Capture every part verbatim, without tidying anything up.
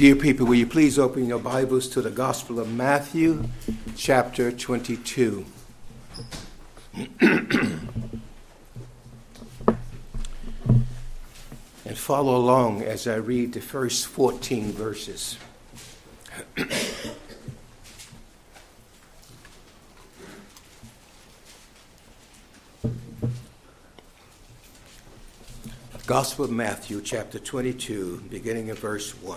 Dear people, will you please open your Bibles to the Gospel of Matthew, chapter twenty-two. And follow along as I read the first fourteen verses. Gospel of Matthew, chapter twenty-two, beginning in verse one.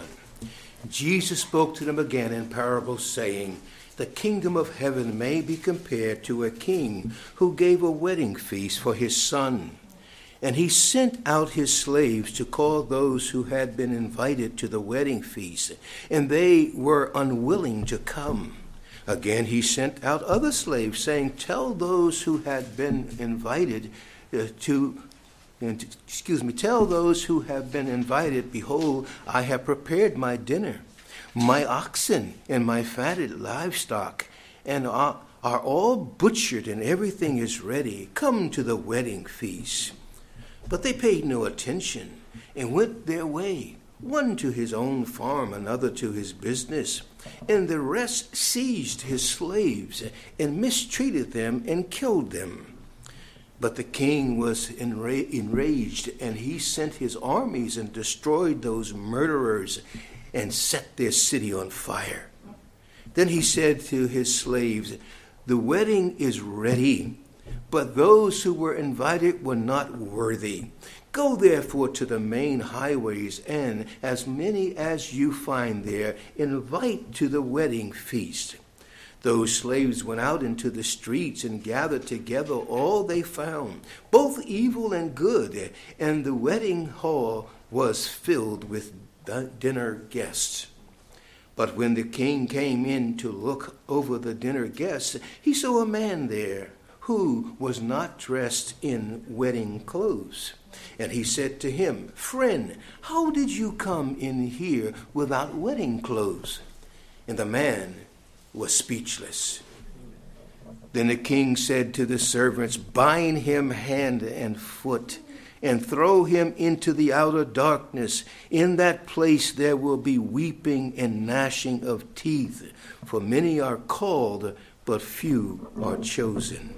Jesus spoke to them again in parables, saying, "The kingdom of heaven may be compared to a king who gave a wedding feast for his son. And he sent out his slaves to call those who had been invited to the wedding feast, and they were unwilling to come. Again he sent out other slaves, saying, 'Tell those who had been invited uh, to And, excuse me, tell those who have been invited, behold, I have prepared my dinner. My oxen and my fatted livestock and are, are all butchered, and everything is ready. Come to the wedding feast.' But they paid no attention and went their way, one to his own farm, another to his business. And the rest seized his slaves and mistreated them and killed them. But the king was enra- enraged, and he sent his armies and destroyed those murderers and set their city on fire. Then he said to his slaves, 'The wedding is ready, but those who were invited were not worthy. Go therefore to the main highways, and as many as you find there, invite to the wedding feast.' Those slaves went out into the streets and gathered together all they found, both evil and good, and the wedding hall was filled with dinner guests. But when the king came in to look over the dinner guests, he saw a man there who was not dressed in wedding clothes. And he said to him, 'Friend, how did you come in here without wedding clothes?' And the man was speechless. Then the king said to the servants, 'Bind him hand and foot, and throw him into the outer darkness. In that place there will be weeping and gnashing of teeth, for many are called, but few are chosen.'"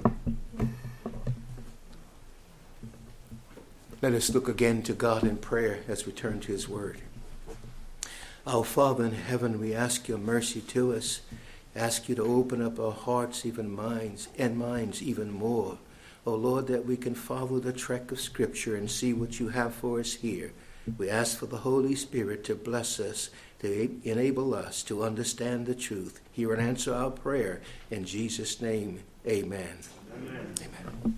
Let us look again to God in prayer as we turn to his word. Our Father in heaven, we ask your mercy to us. Ask you to open up our hearts, even minds, and minds even more. Oh Lord, that we can follow the trek of Scripture and see what you have for us here. We ask for the Holy Spirit to bless us, to enable us to understand the truth. Hear and answer our prayer. In Jesus' name, amen. Amen. Amen.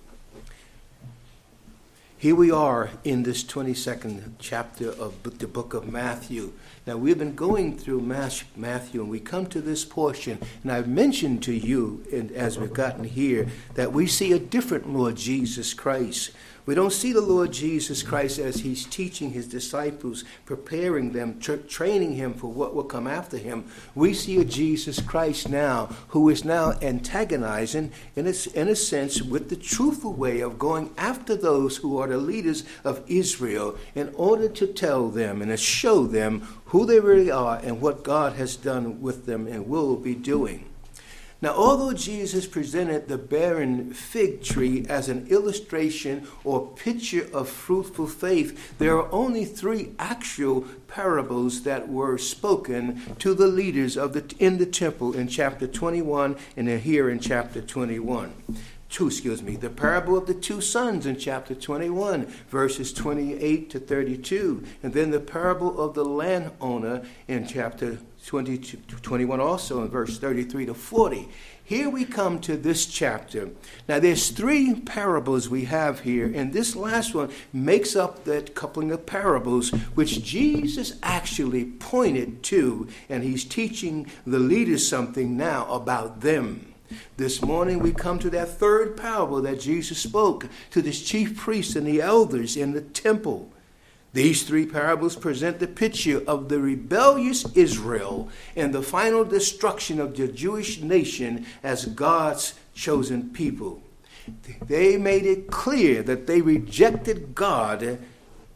Here we are in this twenty-second chapter of the book of Matthew. Now, we've been going through Matthew, and we come to this portion, and I've mentioned to you, and as we've gotten here, that we see a different Lord Jesus Christ. We don't see the Lord Jesus Christ as he's teaching his disciples, preparing them, tra- training him for what will come after him. We see a Jesus Christ now who is now antagonizing, in a, in a sense, with the truthful way of going after those who are the leaders of Israel in order to tell them and to show them who they really are and what God has done with them and will be doing. Now, although Jesus presented the barren fig tree as an illustration or picture of fruitful faith, there are only three actual parables that were spoken to the leaders of the in the temple in chapter twenty-one and then here in chapter twenty-one. Two, excuse me, the parable of the two sons in chapter twenty-one, verses twenty-eight to thirty-two, and then the parable of the landowner in chapter twenty-two, twenty-one also in verse thirty-three to forty. Here we come to this chapter. Now there's three parables we have here, and this last one makes up that coupling of parables which Jesus actually pointed to, and he's teaching the leaders something now about them. This morning we come to that third parable that Jesus spoke to the chief priests and the elders in the temple. These three parables present the picture of the rebellious Israel and the final destruction of the Jewish nation as God's chosen people. They made it clear that they rejected God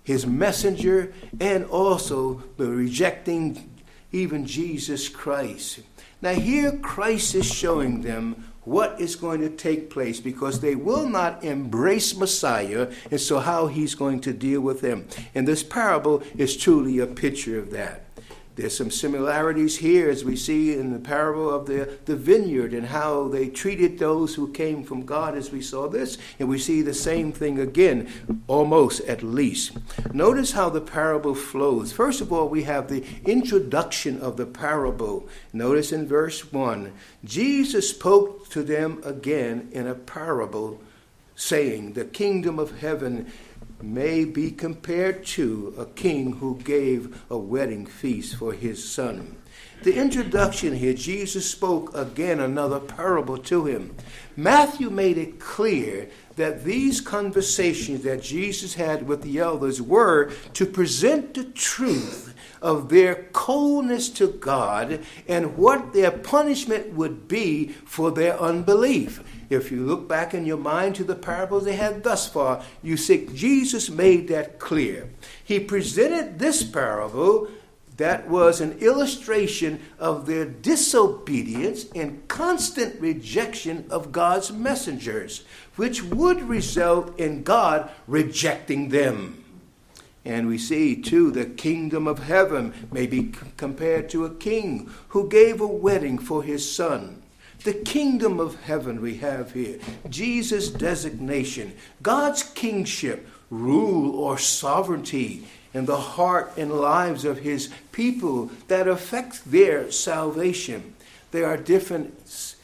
his messenger, and also the rejecting even Jesus Christ. Now here Christ is showing them what is going to take place, because they will not embrace Messiah, and so how he's going to deal with them. And this parable is truly a picture of that. There's some similarities here as we see in the parable of the, the vineyard and how they treated those who came from God as we saw this. And we see the same thing again, almost at least. Notice how the parable flows. First of all, we have the introduction of the parable. Notice in verse one, Jesus spoke to them again in a parable, saying, the kingdom of heaven may be compared to a king who gave a wedding feast for his son. The introduction here, Jesus spoke again another parable to him. Matthew made it clear that these conversations that Jesus had with the elders were to present the truth of their coldness to God and what their punishment would be for their unbelief. If you look back in your mind to the parables they had thus far, you see Jesus made that clear. He presented this parable that was an illustration of their disobedience and constant rejection of God's messengers, which would result in God rejecting them. And we see, too, the kingdom of heaven may be compared to a king who gave a wedding for his son. The kingdom of heaven we have here, Jesus' designation, God's kingship, rule or sovereignty in the heart and lives of his people that affects their salvation. There are different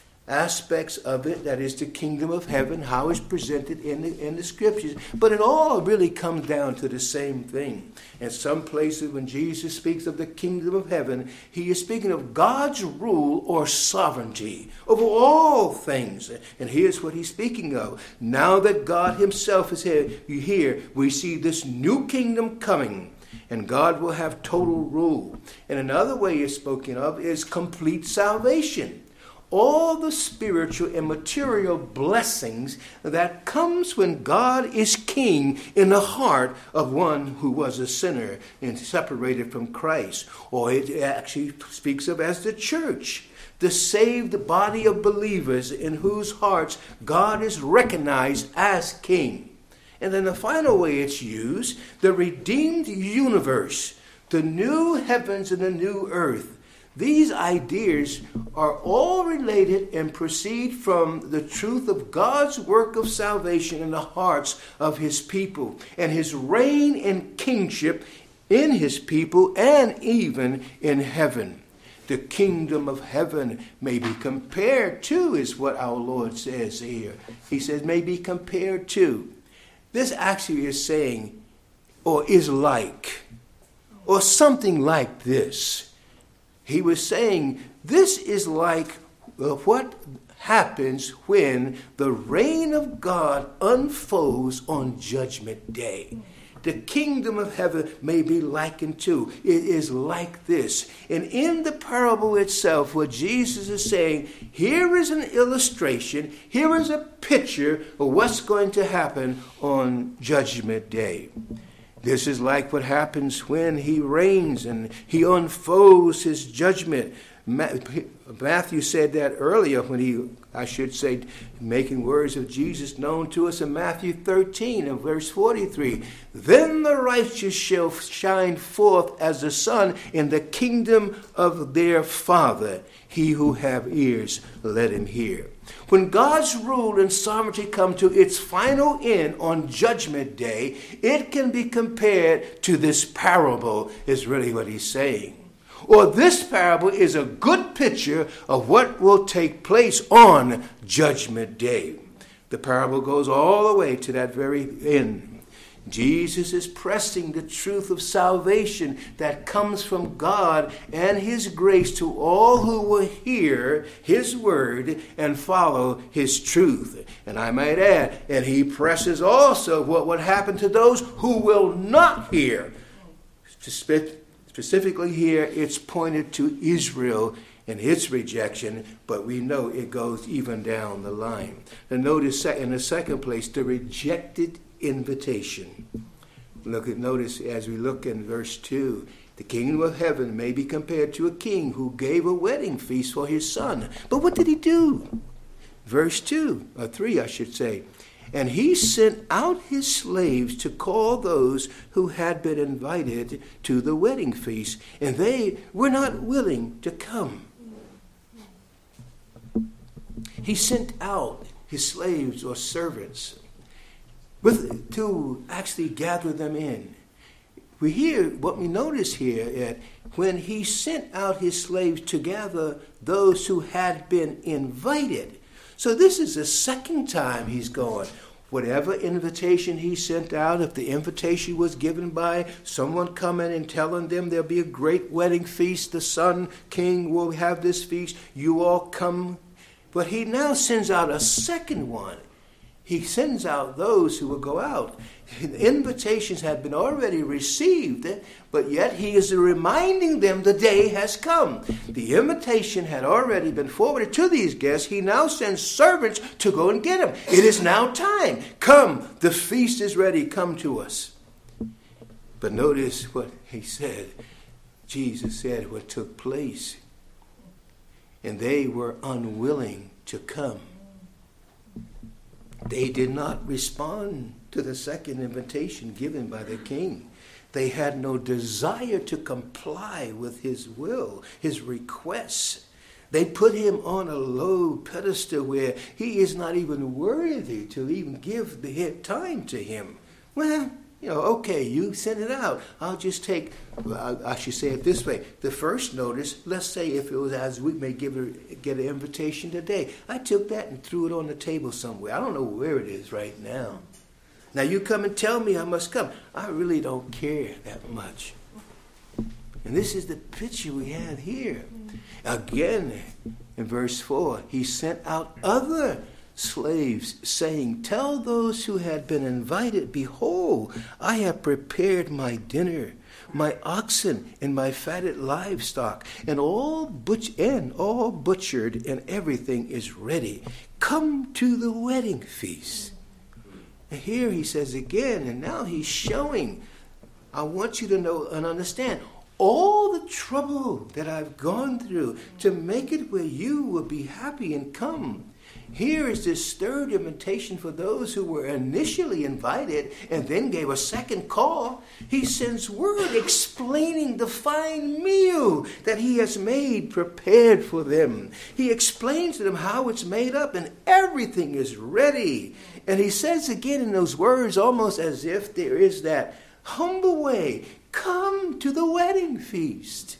aspects of it, that is the kingdom of heaven, how it's presented in the, in the scriptures. But it all really comes down to the same thing. In some places when Jesus speaks of the kingdom of heaven, he is speaking of God's rule or sovereignty over all things. And here's what he's speaking of. Now that God himself is here, you hear, we see this new kingdom coming. And God will have total rule. And another way it's spoken of is complete salvation. All the spiritual and material blessings that comes when God is king in the heart of one who was a sinner and separated from Christ. Or it actually speaks of as the church, the saved body of believers in whose hearts God is recognized as king. And then the final way it's used, the redeemed universe, the new heavens and the new earth. These ideas are all related and proceed from the truth of God's work of salvation in the hearts of his people and his reign and kingship in his people and even in heaven. The kingdom of heaven may be compared to, is what our Lord says here. He says may be compared to. This actually is saying, or is like, or something like this. He was saying this is like what happens when the reign of God unfolds on Judgment Day. The kingdom of heaven may be likened to. It is like this. And in the parable itself, what Jesus is saying, here is an illustration, here is a picture of what's going to happen on Judgment Day. This is like what happens when he reigns and he unfolds his judgment. Matthew said that earlier when he, I should say, making words of Jesus known to us in Matthew thirteen and verse forty-three. Then the righteous shall shine forth as the sun in the kingdom of their Father. He who have ears, let him hear. When God's rule and sovereignty come to its final end on Judgment Day, it can be compared to this parable, is really what he's saying. Or this parable is a good picture of what will take place on Judgment Day. The parable goes all the way to that very end. Jesus is pressing the truth of salvation that comes from God and his grace to all who will hear his word and follow his truth. And I might add, and he presses also what would happen to those who will not hear. Specifically here, it's pointed to Israel and its rejection, but we know it goes even down the line. And notice in the second place, the rejected invitation. Look at, notice as we look in verse two, the kingdom of heaven may be compared to a king who gave a wedding feast for his son. But what did he do? Verse two, or three, I should say. And he sent out his slaves to call those who had been invited to the wedding feast, and they were not willing to come. He sent out his slaves or servants with, to actually gather them in. We hear, what we notice here, that when he sent out his slaves to gather those who had been invited. So this is the second time he's gone. Whatever invitation he sent out, if the invitation was given by someone coming and telling them there'll be a great wedding feast, the Son King will have this feast, you all come. But he now sends out a second one. He sends out those who will go out. The invitations had been already received, but yet he is reminding them the day has come. The invitation had already been forwarded to these guests. He now sends servants to go and get them. It is now time. Come, the feast is ready. Come to us. But notice what he said. Jesus said what took place. And they were unwilling to come. They did not respond to the second invitation given by the king. They had no desire to comply with his will, his requests. They put him on a low pedestal where he is not even worthy to even give the time to him. Well, you know, okay, you send it out. I'll just take, well, I should say it this way. The first notice, let's say if it was as we may give it, get an invitation today. I took that and threw it on the table somewhere. I don't know where it is right now. Now you come and tell me I must come. I really don't care that much. And this is the picture we have here. Again, in verse four, he sent out other slaves, saying, tell those who had been invited, behold, I have prepared my dinner, my oxen and my fatted livestock, and all butch and all butchered, and everything is ready. Come to the wedding feast. And here he says again, and now he's showing, I want you to know and understand all the trouble that I've gone through to make it where you will be happy and come. Here is this third invitation for those who were initially invited and then gave a second call. He sends word explaining the fine meal that he has made prepared for them. He explains to them how it's made up and everything is ready. And he says again in those words almost as if there is that humble way, come to the wedding feast.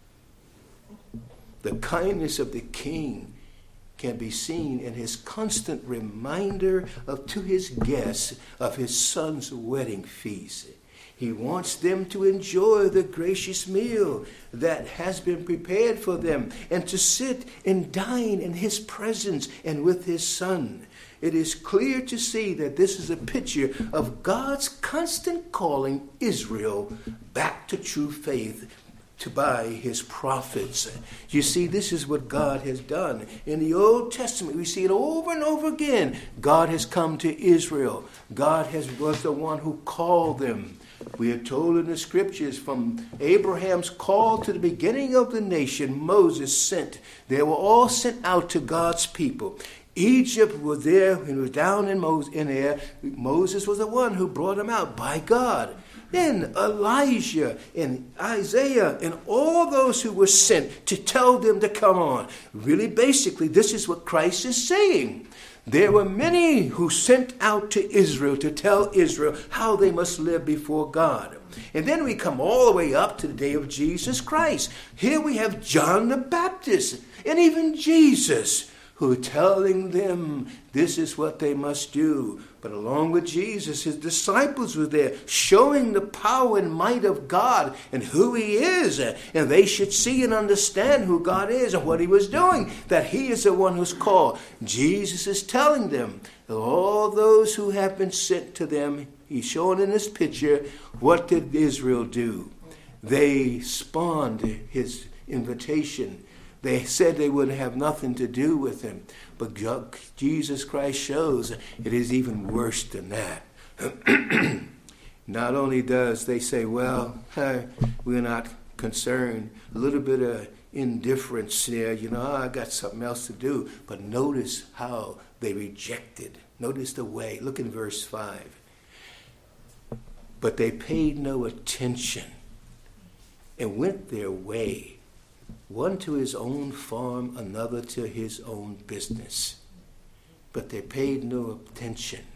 The kindness of the king can be seen in his constant reminder of to his guests of his son's wedding feast. He wants them to enjoy the gracious meal that has been prepared for them and to sit and dine in his presence and with his son. It is clear to see that this is a picture of God's constant calling Israel back to true faith to by his prophets. You see, this is what God has done. In the Old Testament, we see it over and over again. God has come to Israel. God has was the one who called them. We are told in the scriptures from Abraham's call to the beginning of the nation, Moses sent. They were all sent out to God's people. Egypt was there and was down in, Moses, in there. Moses was the one who brought them out by God. Then Elijah and Isaiah and all those who were sent to tell them to come on. Really, basically, this is what Christ is saying. There were many who sent out to Israel to tell Israel how they must live before God. And then we come all the way up to the day of Jesus Christ. Here we have John the Baptist and even Jesus, who are telling them this is what they must do. But along with Jesus, his disciples were there showing the power and might of God and who he is. And they should see and understand who God is and what he was doing, that he is the one who's called. Jesus is telling them that all those who have been sent to them, he's showing in this picture, what did Israel do? They spawned his invitation. They said they would have nothing to do with him. But Jesus Christ shows it is even worse than that. Not only does they say, well, hey, we're not concerned, a little bit of indifference there, you know, oh, I got something else to do. But notice how they rejected. Notice the way. Look in verse five. But they paid no attention and went their way, one to his own farm, another to his own business. But they paid no attention.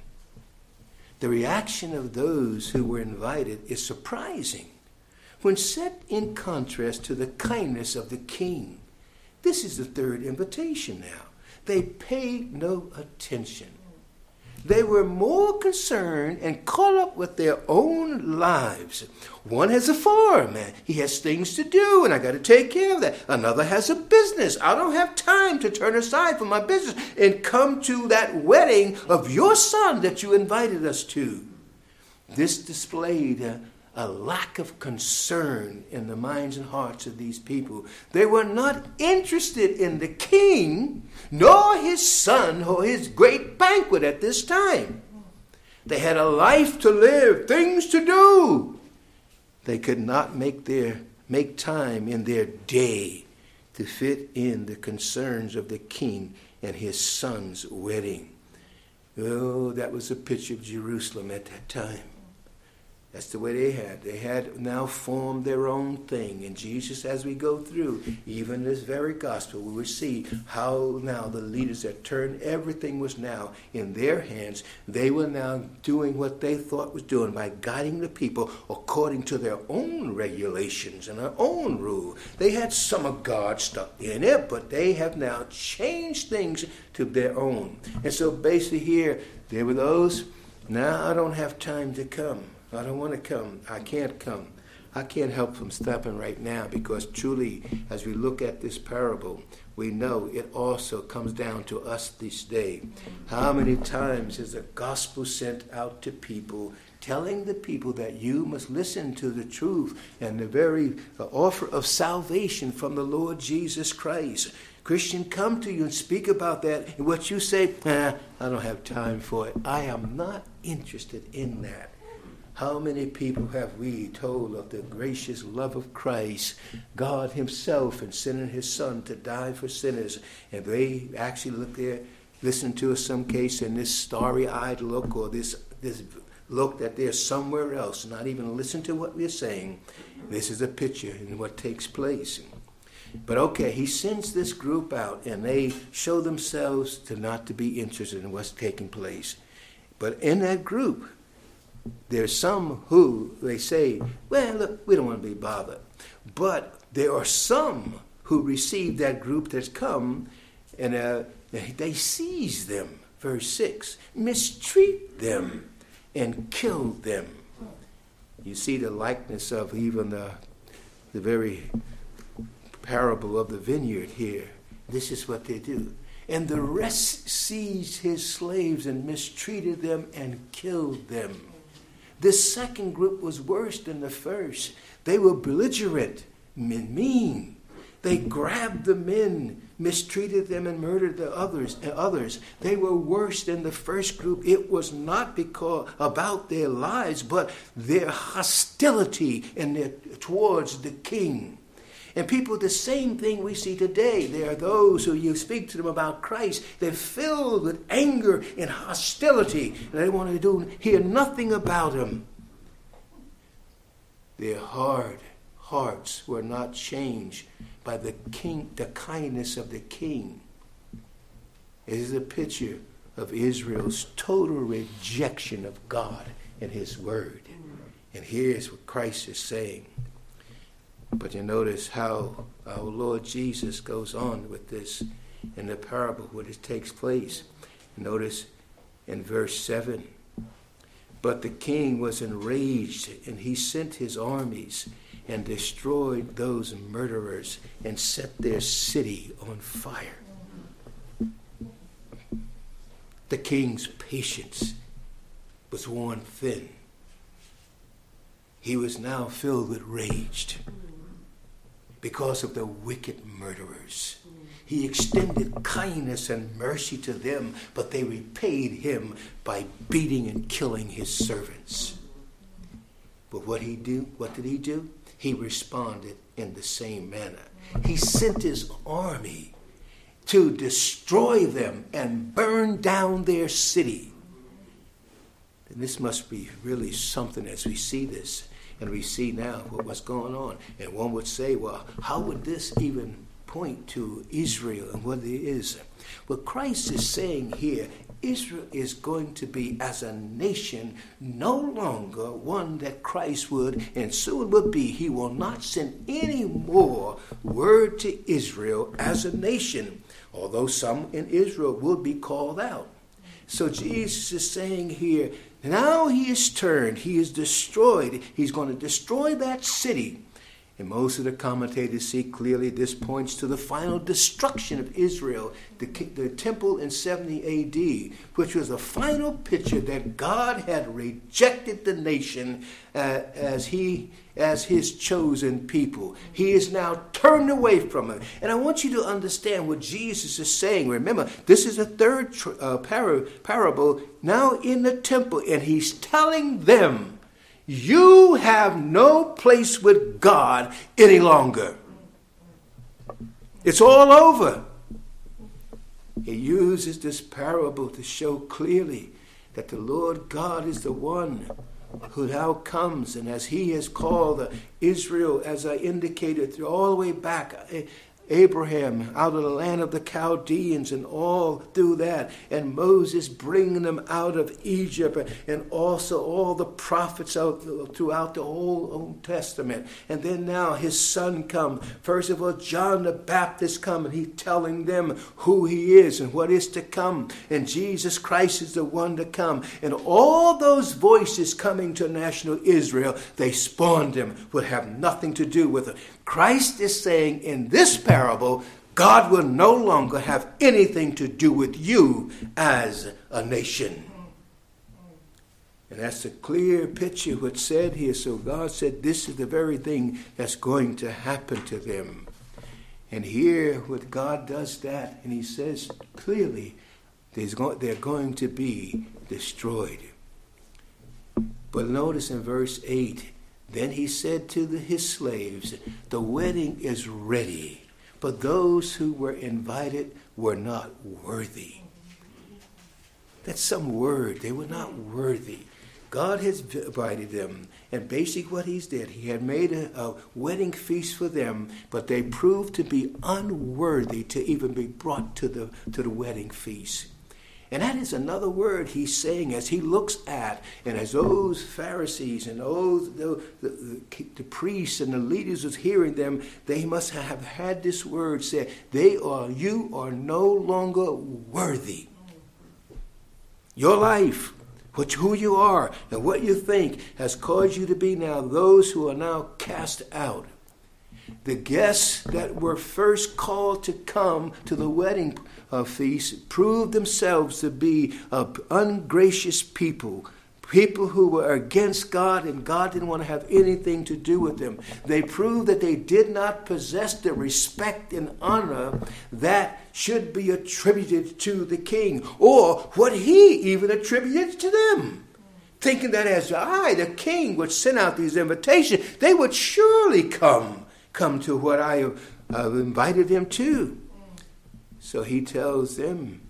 The reaction of those who were invited is surprising when set in contrast to the kindness of the king. This is the third invitation now. They paid no attention. They were more concerned and caught up with their own lives. One has a farm, man. He has things to do, and I got to take care of that. Another has a business. I don't have time to turn aside from my business and come to that wedding of your son that you invited us to. This displayed a, a lack of concern in the minds and hearts of these people. They were not interested in the king, nor his son, or his great banquet at this time. They had a life to live, things to do. They could not make their make time in their day to fit in the concerns of the king and his son's wedding. Oh, that was a picture of Jerusalem at that time. That's the way they had. They had now formed their own thing. And Jesus, as we go through, even this very gospel, we will see how now the leaders that turned, everything was now in their hands. They were now doing what they thought was doing by guiding the people according to their own regulations and their own rule. They had some of God's stuff in it, but they have now changed things to their own. And so basically here, there were those, now I don't have time to come. I don't want to come. I can't come. I can't help from stopping right now because truly, as we look at this parable, we know it also comes down to us this day. How many times is the gospel sent out to people, telling the people that you must listen to the truth and the very offer of salvation from the Lord Jesus Christ? Christian, come to you and speak about that. And what you say, eh, I don't have time for it. I am not interested in that. How many people have we told of the gracious love of Christ, God himself, and sending his son to die for sinners? And they actually look there, listen to us some case in this starry-eyed look or this, this look that they're somewhere else, not even listen to what we're saying. This is a picture in what takes place. But okay, he sends this group out and they show themselves to not to be interested in what's taking place. But in that group, there's some who, they say, well, look, we don't want to be bothered. But there are some who receive that group that's come, and uh, they seize them, verse six, mistreat them, and kill them. You see the likeness of even the, the very parable of the vineyard here. This is what they do. And the rest seized his slaves and mistreated them and killed them. This second group was worse than the first. They were belligerent, mean. They grabbed the men, mistreated them, and murdered the others. And others. They were worse than the first group. It was not because about their lives, but their hostility and their, towards the king. And people, the same thing we see today. There are those who you speak to them about Christ. They're filled with anger and hostility. And they want to do hear nothing about him. Their hard hearts were not changed by the king, the kindness of the king. It is a picture of Israel's total rejection of God and his word. And here's what Christ is saying. But you notice how our Lord Jesus goes on with this in the parable where it takes place. Notice in verse seven. But the king was enraged, and he sent his armies and destroyed those murderers and set their city on fire. The king's patience was worn thin. He was now filled with rage because of the wicked murderers. He extended kindness and mercy to them, but they repaid him by beating and killing his servants. But what he do? What did he do? He responded in the same manner. He sent his army to destroy them and burn down their city. And this must be really something as we see this and we see now what, what's going on. And one would say, well, how would this even point to Israel and what it is? Well, Christ is saying here, Israel is going to be, as a nation, no longer one that Christ would and soon will be. He will not send any more word to Israel as a nation, although some in Israel will be called out. So Jesus is saying here, now he is turned, he is destroyed. He's going to destroy that city. And most of the commentators see clearly this points to the final destruction of Israel, the, the temple in seventy A D, which was the final picture that God had rejected the nation uh, as he as his chosen people. He is now turned away from it. And I want you to understand what Jesus is saying. Remember, this is a third uh, par- parable now in the temple, and he's telling them, you have no place with God any longer. It's all over. He uses this parable to show clearly that the Lord God is the one who now comes, and as he has called Israel, as I indicated, through all the way back, Abraham out of the land of the Chaldeans and all through that, and Moses bringing them out of Egypt, and also all the prophets out throughout the whole Old Testament. And then now his son come. First of all, John the Baptist come, and he's telling them who he is and what is to come. And Jesus Christ is the one to come. And all those voices coming to national Israel, they spawned him, would have nothing to do with it. Christ is saying in this parable, God will no longer have anything to do with you as a nation. And that's a clear picture what's said here. So God said this is the very thing that's going to happen to them. And here what God does that, and he says clearly they're going to be destroyed. But notice in verse eight, then he said to the, his slaves, the wedding is ready, but those who were invited were not worthy. That's some word. They were not worthy. God has invited them, and basically what he's did, he had made a, a wedding feast for them, but they proved to be unworthy to even be brought to the to the wedding feast. And that is another word he's saying as he looks at, and as those Pharisees and those the, the, the, the priests and the leaders was hearing them, they must have had this word said, they are, you are no longer worthy. Your life, which who you are and what you think has caused you to be now those who are now cast out. The guests that were first called to come to the wedding uh, feast proved themselves to be uh, ungracious people, people who were against God, and God didn't want to have anything to do with them. They proved that they did not possess the respect and honor that should be attributed to the king, or what he even attributed to them. Thinking that as I, the king, would send out these invitations, they would surely come. Come to what I have uh, invited them to. So he tells them,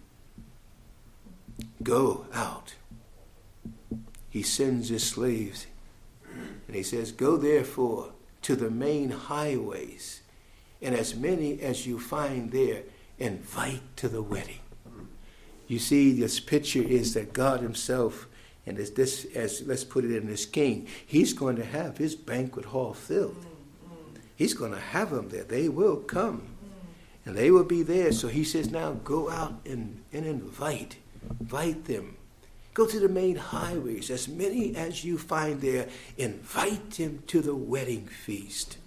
go out. He sends his slaves, and he says, go therefore to the main highways, and as many as you find there, invite to the wedding. You see, this picture is that God himself, and as this, as let's put it in this king, he's going to have his banquet hall filled. He's going to have them there. They will come. And they will be there. So he says, now go out and, and invite. Invite them. Go to the main highways. As many as you find there, invite them to the wedding feast.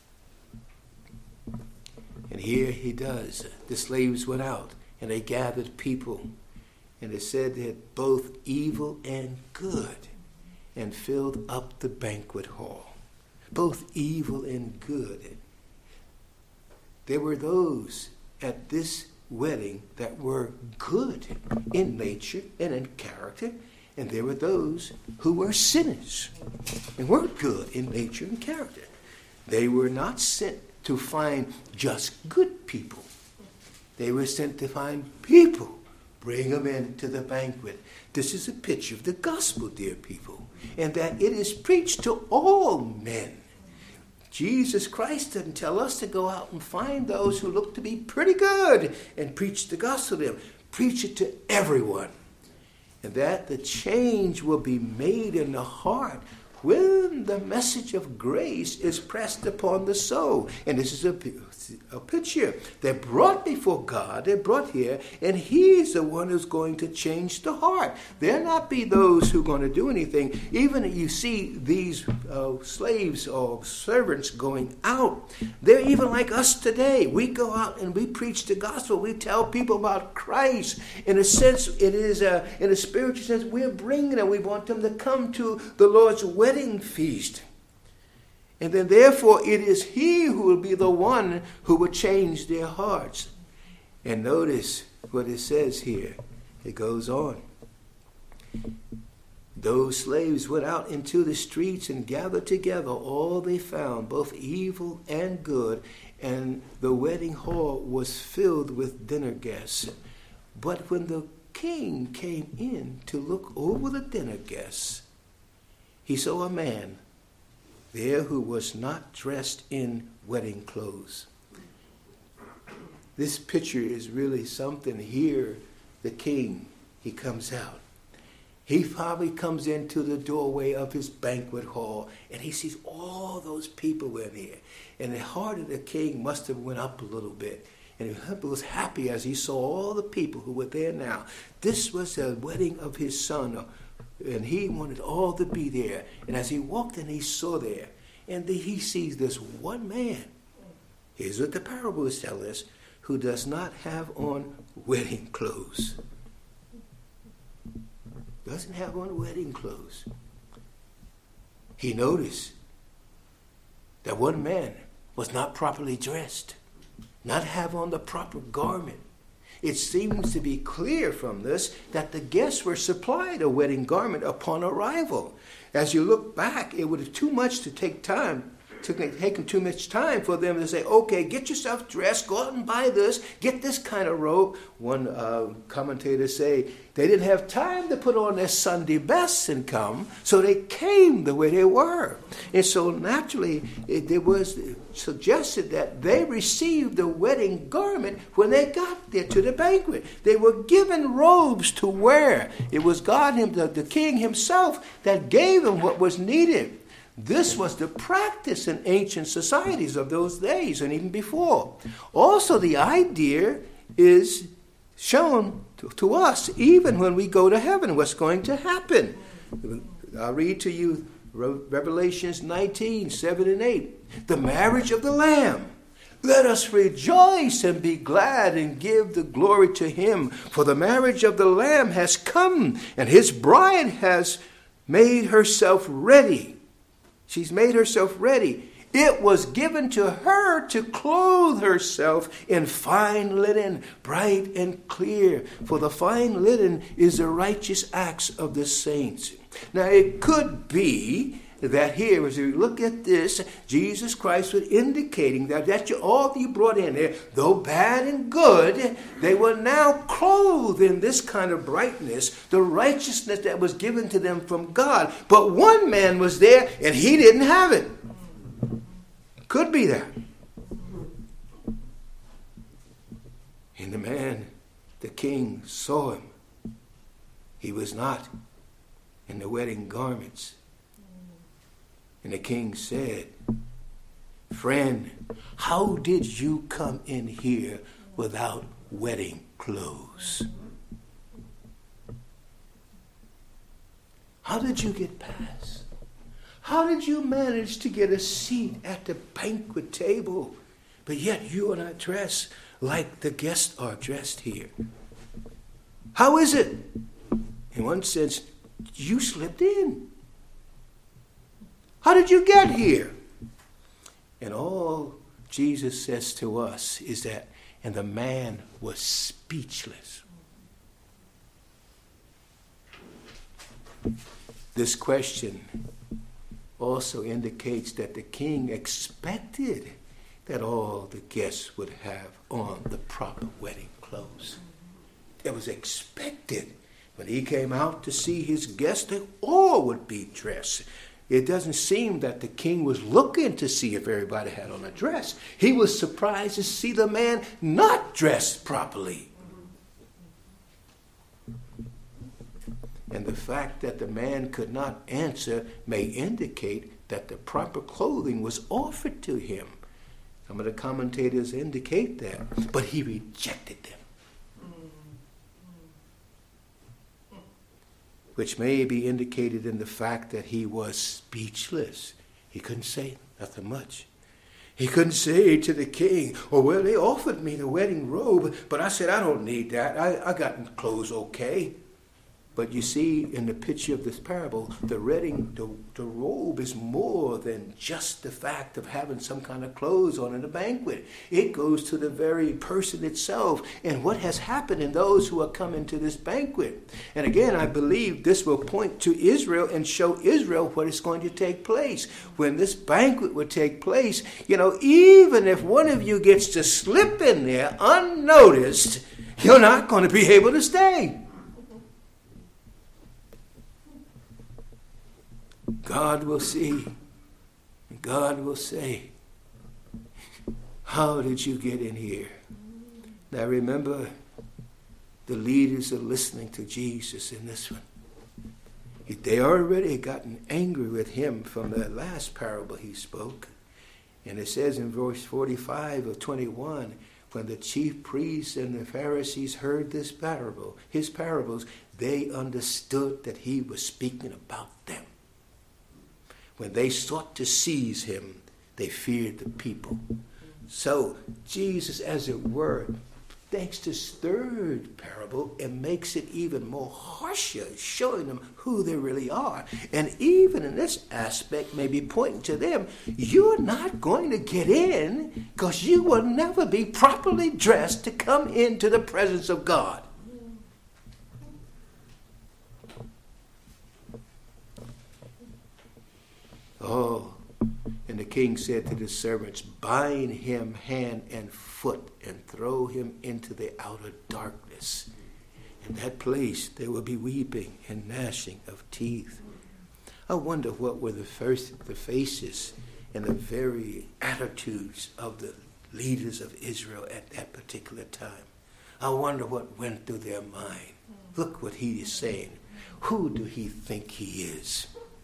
And here he does. The slaves went out and they gathered people. And it said that both evil and good, and filled up the banquet hall. Both evil and good. There were those at this wedding that were good in nature and in character. And there were those who were sinners and weren't good in nature and character. They were not sent to find just good people. They were sent to find people. Bring them into the banquet. This is a picture of the gospel, dear people, and that it is preached to all men. Jesus Christ didn't tell us to go out and find those who look to be pretty good and preach the gospel to them. Preach it to everyone. And that the change will be made in the heart when the message of grace is pressed upon the soul. And this is a, a picture. They're brought before God. They're brought here. And he's the one who's going to change the heart. There'll not be those who are going to do anything. Even if you see these uh, slaves or servants going out, they're even like us today. We go out and we preach the gospel. We tell people about Christ. In a sense, it is a, in a spiritual sense, we're bringing them. We want them to come to the Lord's wedding feast. And then therefore it is he who will be the one who will change their hearts. And notice what it says here. It goes on. Those slaves went out into the streets and gathered together all they found, both evil and good, and the wedding hall was filled with dinner guests. But when the king came in to look over the dinner guests, he saw a man there who was not dressed in wedding clothes. This picture is really something. Here, the king, he comes out. He probably comes into the doorway of his banquet hall, and he sees all those people in here. And the heart of the king must have went up a little bit. And he was happy as he saw all the people who were there now. This was the wedding of his son, and he wanted all to be there. And as he walked in, he saw there. And he sees this one man. Here's what the parable is telling us. Who does not have on wedding clothes. Doesn't have on wedding clothes. He noticed that one man was not properly dressed. Not have on the proper garment. It seems to be clear from this that the guests were supplied a wedding garment upon arrival. As you look back, it would have too much to take time, to taken too much time for them to say, okay, get yourself dressed, go out and buy this, get this kind of robe. One uh, commentator say they didn't have time to put on their Sunday best and come, so they came the way they were. And so naturally, it, it was suggested that they received the wedding garment when they got there to the banquet. They were given robes to wear. It was God, him, the, the king himself, that gave them what was needed. This was the practice in ancient societies of those days and even before. Also, the idea is shown to, to us even when we go to heaven, what's going to happen. I'll read to you Revelations nineteen, seven and eight. The marriage of the Lamb. Let us rejoice and be glad and give the glory to him. For the marriage of the Lamb has come, and his bride has made herself ready. She's made herself ready. It was given to her to clothe herself in fine linen, bright and clear. For the fine linen is the righteous acts of the saints. Now it could be that here, as we look at this, Jesus Christ was indicating that, that you, all you brought in there, though bad and good, they were now clothed in this kind of brightness, the righteousness that was given to them from God. But one man was there, and he didn't have it. Could be that. And the man, the king, saw him. He was not in the wedding garments. And the king said, friend, how did you come in here without wedding clothes? How did you get past? How did you manage to get a seat at the banquet table, but yet you are not dressed like the guests are dressed here? How is it? In one sense, you slipped in. How did you get here? And all Jesus says to us is that, and the man was speechless. This question also indicates that the king expected that all the guests would have on the proper wedding clothes. It was expected. When he came out to see his guests, they all would be dressed. It doesn't seem that the king was looking to see if everybody had on a dress. He was surprised to see the man not dressed properly. And the fact that the man could not answer may indicate that the proper clothing was offered to him. Some of the commentators indicate that, but he rejected them. Which may be indicated in the fact that he was speechless. He couldn't say nothing much. He couldn't say to the king, oh, well, they offered me the wedding robe, but I said, I don't need that. I, I got clothes okay. But you see, in the picture of this parable, the wedding, the, the robe is more than just the fact of having some kind of clothes on in a banquet. It goes to the very person itself and what has happened in those who are coming to this banquet. And again, I believe this will point to Israel and show Israel what is going to take place. When this banquet will take place, you know, even if one of you gets to slip in there unnoticed, you're not going to be able to stay. God will see, God will say, how did you get in here? Now remember, the leaders are listening to Jesus in this one. They already gotten angry with him from the last parable he spoke. And it says in verse forty-five of twenty-one, when the chief priests and the Pharisees heard this parable, his parables, they understood that he was speaking about them. When they sought to seize him, they feared the people. So Jesus, as it were, takes this third parable and makes it even more harsher, showing them who they really are. And even in this aspect, maybe pointing to them, you're not going to get in because you will never be properly dressed to come into the presence of God. Oh, and the king said to the servants, bind him hand and foot and throw him into the outer darkness. In that place there will be weeping and gnashing of teeth. I wonder what were the first the faces and the very attitudes of the leaders of Israel at that particular time. I wonder what went through their mind. Look what he is saying. Who do he think he is?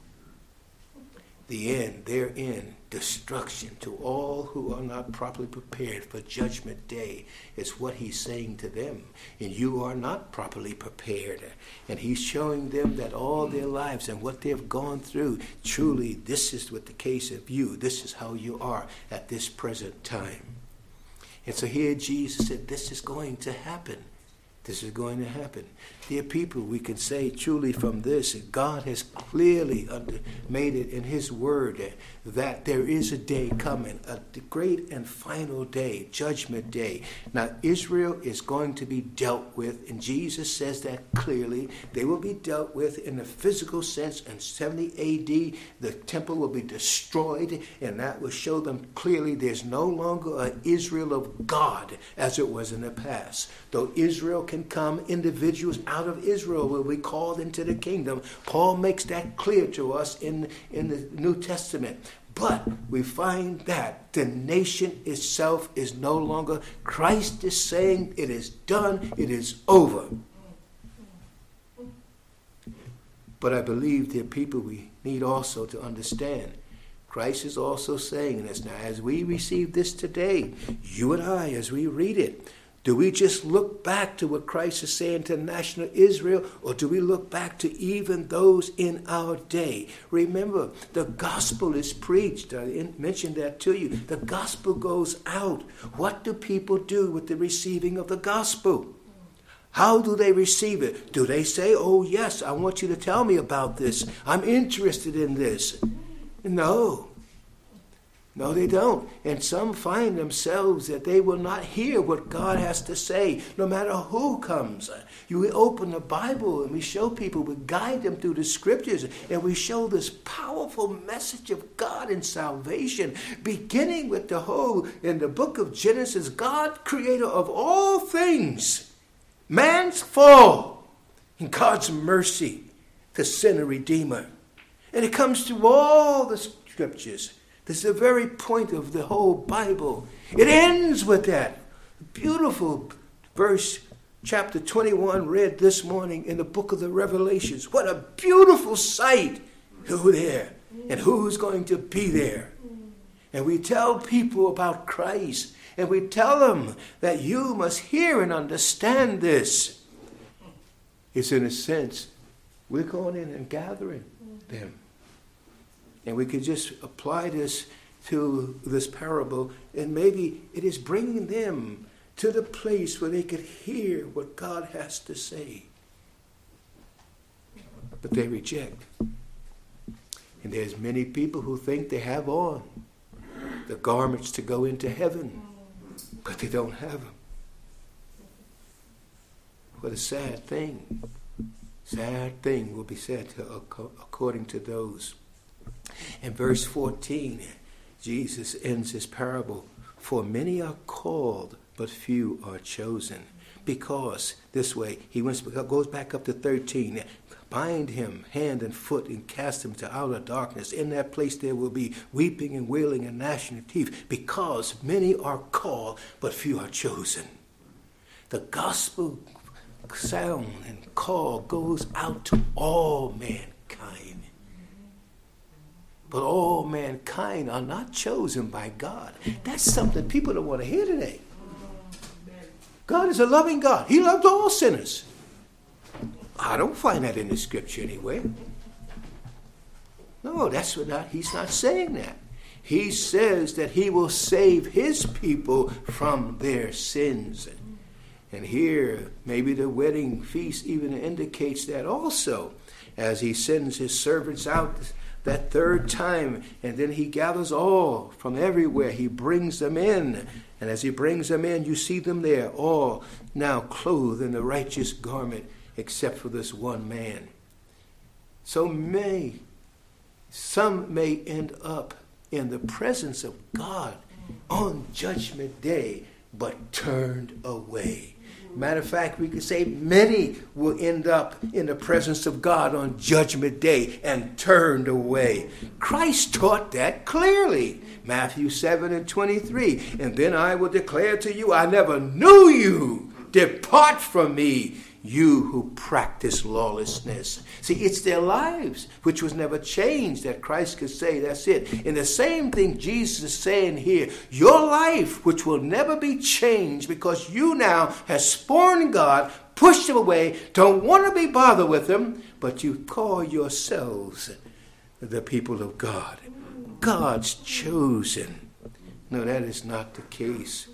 The end, their end, destruction to all who are not properly prepared for judgment day is what he's saying to them. And you are not properly prepared. And he's showing them that all their lives and what they've gone through, truly this is what the case of you. This is how you are at this present time. And so here Jesus said, this is going to happen. This is going to happen. Dear people, we can say truly from this, God has clearly under, made it in his word that there is a day coming, a great and final day, judgment day. Now, Israel is going to be dealt with, and Jesus says that clearly. They will be dealt with in the physical sense. In seventy A D, the temple will be destroyed, and that will show them clearly there's no longer an Israel of God as it was in the past. Though Israel can come, individuals out of Israel will be called into the kingdom. Paul makes that clear to us in, in the New Testament. But we find that the nation itself is no longer. Christ is saying it is done, it is over. But I believe, dear people, we need also to understand Christ is also saying this. Now, as we receive this today, you and I, as we read it, do we just look back to what Christ is saying to national Israel, or do we look back to even those in our day? Remember, the gospel is preached. I mentioned that to you. The gospel goes out. What do people do with the receiving of the gospel? How do they receive it? Do they say, oh, yes, I want you to tell me about this. I'm interested in this. No. No, they don't. And some find themselves that they will not hear what God has to say, no matter who comes. You open the Bible and we show people, we guide them through the scriptures, and we show this powerful message of God and salvation, beginning with the whole, in the book of Genesis, God, creator of all things, man's fall, and God's mercy, the sinner redeemer. And it comes through all the scriptures. This is the very point of the whole Bible. It ends with that beautiful verse, chapter twenty-one, read this morning in the book of the Revelations. What a beautiful sight. Who there? And who's going to be there? And we tell people about Christ. And we tell them that you must hear and understand this. It's in a sense, we're going in and gathering them. And we could just apply this to this parable, and maybe it is bringing them to the place where they could hear what God has to say. But they reject. And there's many people who think they have on the garments to go into heaven, but they don't have them. What a sad thing. Sad thing will be said to, according to those. In verse fourteen, Jesus ends his parable. For many are called, but few are chosen. Because, this way, he went, goes back up to thirteen. Bind him hand and foot and cast him to outer darkness. In that place there will be weeping and wailing and gnashing of teeth. Because many are called, but few are chosen. The gospel sound and call goes out to all mankind. But all mankind are not chosen by God. That's something people don't want to hear today. God is a loving God. He loves all sinners. I don't find that in the scripture anywhere. No, that's what not, he's not saying that. He says that he will save his people from their sins. And here, maybe the wedding feast even indicates that also, as he sends his servants out that third time, and then he gathers all from everywhere. He brings them in. And as he brings them in, you see them there, all now clothed in the righteous garment, except for this one man. So may, some may end up in the presence of God on Judgment Day, but turned away. Matter of fact, we could say many will end up in the presence of God on Judgment Day and turned away. Christ taught that clearly. Matthew seven and twenty-three. And then I will declare to you, I never knew you. Depart from me, you who practice lawlessness. See, it's their lives, which was never changed, that Christ could say, that's it. And the same thing Jesus is saying here, your life, which will never be changed because you now have scorned God, pushed him away, don't want to be bothered with him, but you call yourselves the people of God. God's chosen. No, that is not the case.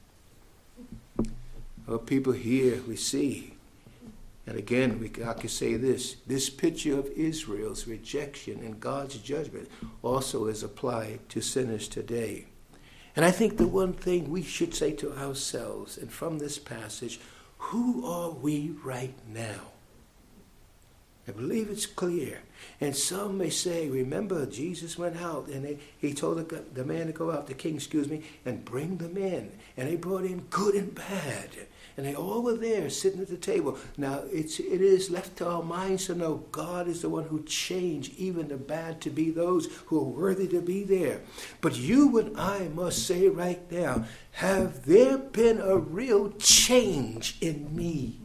Well, people here, we see, and again, we, I can say this, this picture of Israel's rejection and God's judgment also is applied to sinners today. And I think the one thing we should say to ourselves, and from this passage, who are we right now? I believe it's clear. And some may say, remember, Jesus went out and they, he told the, the man to go out, the king, excuse me, and bring them in. And they brought in good and bad. And they all were there sitting at the table. Now, it's, it is left to our minds to know God is the one who changed even the bad to be those who are worthy to be there. But you and I must say right now, have there been a real change in me?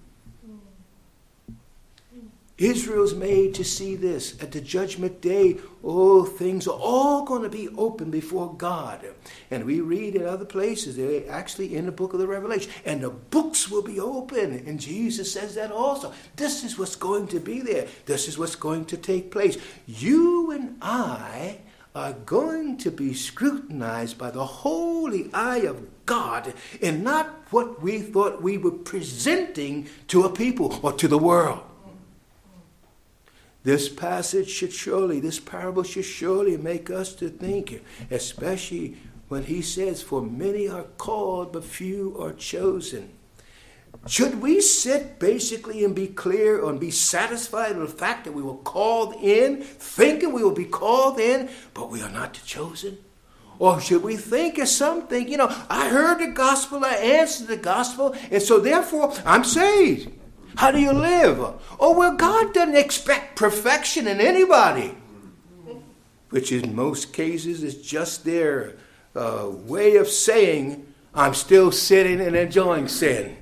Israel's made to see this. At the judgment day, oh, things are all going to be open before God. And we read in other places, they're actually in the book of the Revelation, and the books will be open. And Jesus says that also. This is what's going to be there. This is what's going to take place. You and I are going to be scrutinized by the holy eye of God, and not what we thought we were presenting to a people or to the world. This passage should surely, this parable should surely make us to think, especially when he says, for many are called, but few are chosen. Should we sit basically and be clear and be satisfied with the fact that we were called in, thinking we will be called in, but we are not chosen? Or should we think of something, you know, I heard the gospel, I answered the gospel, and so therefore I'm saved. How do you live? Oh, well, God doesn't expect perfection in anybody, which in most cases is just their uh, way of saying, I'm still sinning and enjoying sin.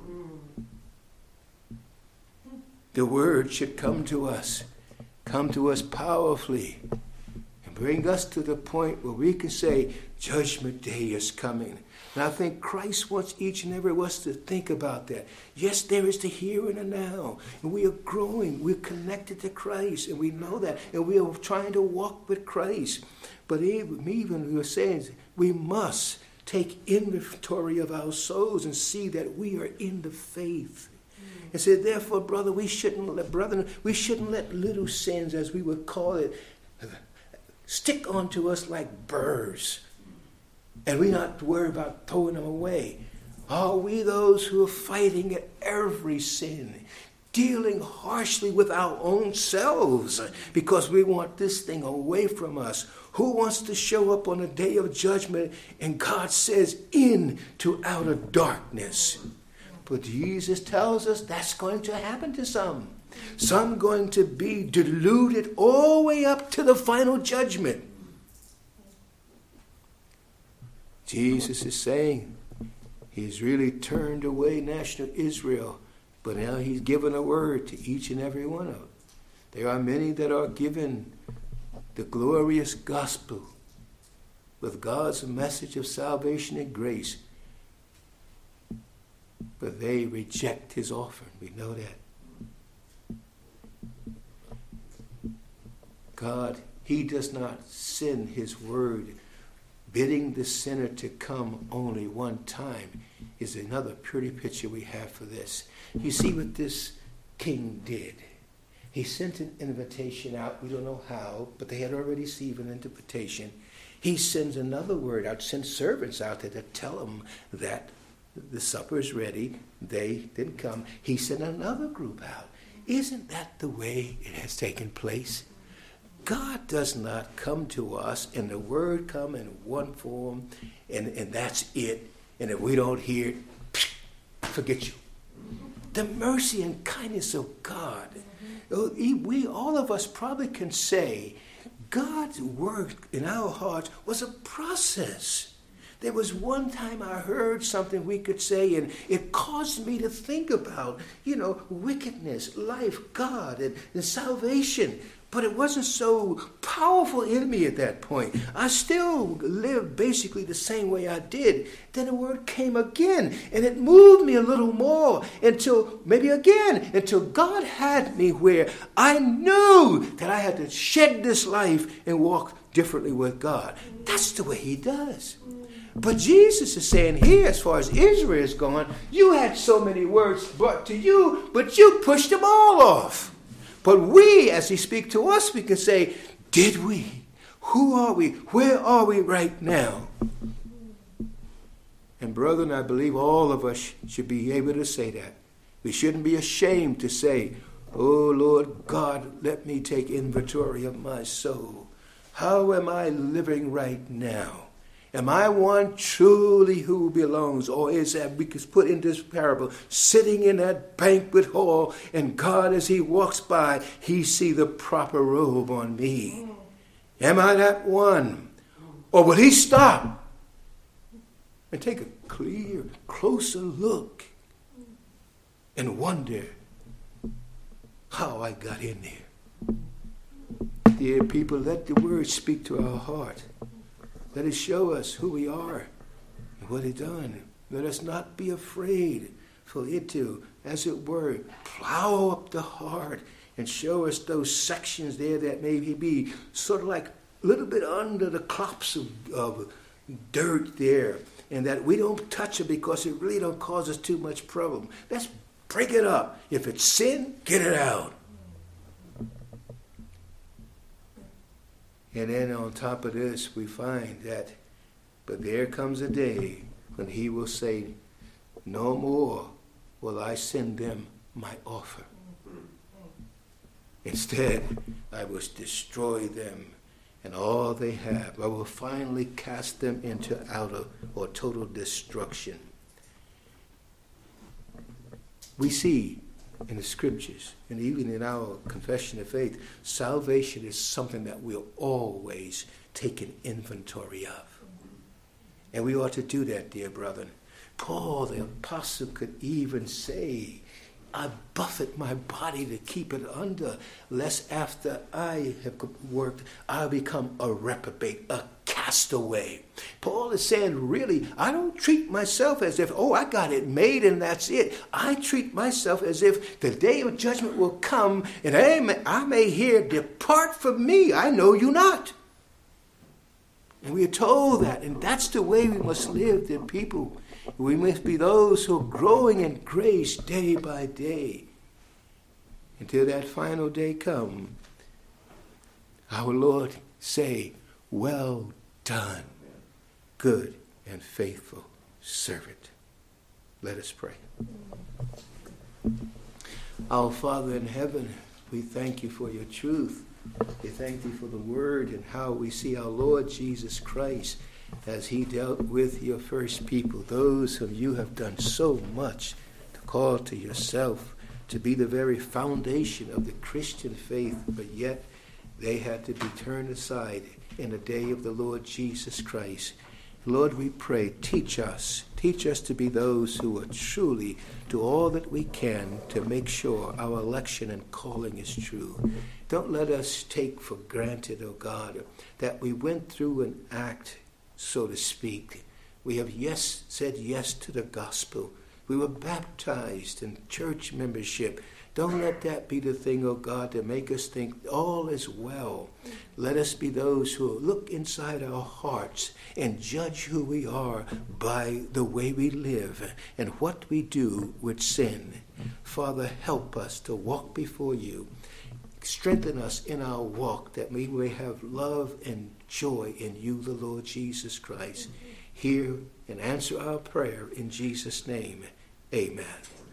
The word should come to us, come to us powerfully, and bring us to the point where we can say, Judgment Day is coming. And I think Christ wants each and every one of us to think about that. Yes, there is the here and the now. And we are growing. We're connected to Christ. And we know that. And we are trying to walk with Christ. But even, even we were saying, we must take inventory of our souls and see that we are in the faith. Mm. And say, therefore, brother, we shouldn't let, brother, we shouldn't let little sins, as we would call it, stick onto us like burrs. And we not worry about throwing them away. Are we those who are fighting at every sin, dealing harshly with our own selves because we want this thing away from us? Who wants to show up on the day of judgment and God says, into outer darkness? But Jesus tells us that's going to happen to some. Some going to be deluded all the way up to the final judgment. Jesus is saying he's really turned away national Israel, but now he's given a word to each and every one of them. There are many that are given the glorious gospel with God's message of salvation and grace, but they reject his offering. We know that. God, he does not send his word bidding the sinner to come only one time is another pretty picture we have for this. You see what this king did. He sent an invitation out. We don't know how, but they had already received an invitation. He sends another word out, sends servants out there to tell them that the supper is ready. They didn't come. He sent another group out. Isn't that the way it has taken place? God does not come to us and the word come in one form and, and that's it. And if we don't hear it, forget you. The mercy and kindness of God. We, all of us probably can say God's work in our hearts was a process. There was one time I heard something we could say, and it caused me to think about, you know, wickedness, life, God, and, and salvation. But it wasn't so powerful in me at that point. I still lived basically the same way I did. Then the word came again, and it moved me a little more until, maybe again, until God had me where I knew that I had to shed this life and walk differently with God. That's the way he does. But Jesus is saying here, as far as Israel is going, you had so many words brought to you, but you pushed them all off. But we, as he speaks to us, we can say, did we? Who are we? Where are we right now? And brethren, I believe all of us should be able to say that. We shouldn't be ashamed to say, oh, Lord God, let me take inventory of my soul. How am I living right now? Am I one truly who belongs? Or is that, we could put in this parable, sitting in that banquet hall, and God, as he walks by, he see the proper robe on me? Am I that one? Or will he stop and take a clear, closer look and wonder how I got in there? Dear people, let the word speak to our heart. Let it show us who we are and what he's done. Let us not be afraid for it to, as it were, plow up the heart and show us those sections there that maybe be sort of like a little bit under the clops of, of dirt there, and that we don't touch it because it really don't cause us too much problem. Let's break it up. If it's sin, get it out. And then on top of this, we find that, but there comes a day when he will say, no more will I send them my offer. Instead, I will destroy them and all they have. I will finally cast them into outer or total destruction. We see in the scriptures, and even in our confession of faith, salvation is something that we'll always take an inventory of. And we ought to do that, dear brethren. Paul, the apostle, could even say, I buffet my body to keep it under, lest after I have worked, I become a reprobate, a castaway. Paul is saying, really, I don't treat myself as if, oh, I got it made and that's it. I treat myself as if the day of judgment will come and I may, I may hear, depart from me, I know you not. And we are told that, and that's the way we must live, dear people. We must be those who are growing in grace day by day until that final day come. Our Lord say, well done, good and faithful servant. Let us pray. Our Father in heaven, we thank you for your truth. We thank you for the word and how we see our Lord Jesus Christ as he dealt with your first people, those whom you have done so much to call to yourself, to be the very foundation of the Christian faith, but yet they had to be turned aside in the day of the Lord Jesus Christ. Lord, we pray, teach us, teach us to be those who are truly do all that we can to make sure our election and calling is true. Don't let us take for granted, oh God, that we went through an act, so to speak. We have yes said yes to the gospel. We were baptized in church membership. Don't let that be the thing, oh God, to make us think all is well. Let us be those who look inside our hearts and judge who we are by the way we live and what we do with sin. Father, help us to walk before you. Strengthen us in our walk that we may have love and joy in you, the Lord Jesus Christ. Hear and answer our prayer in Jesus' name. Amen.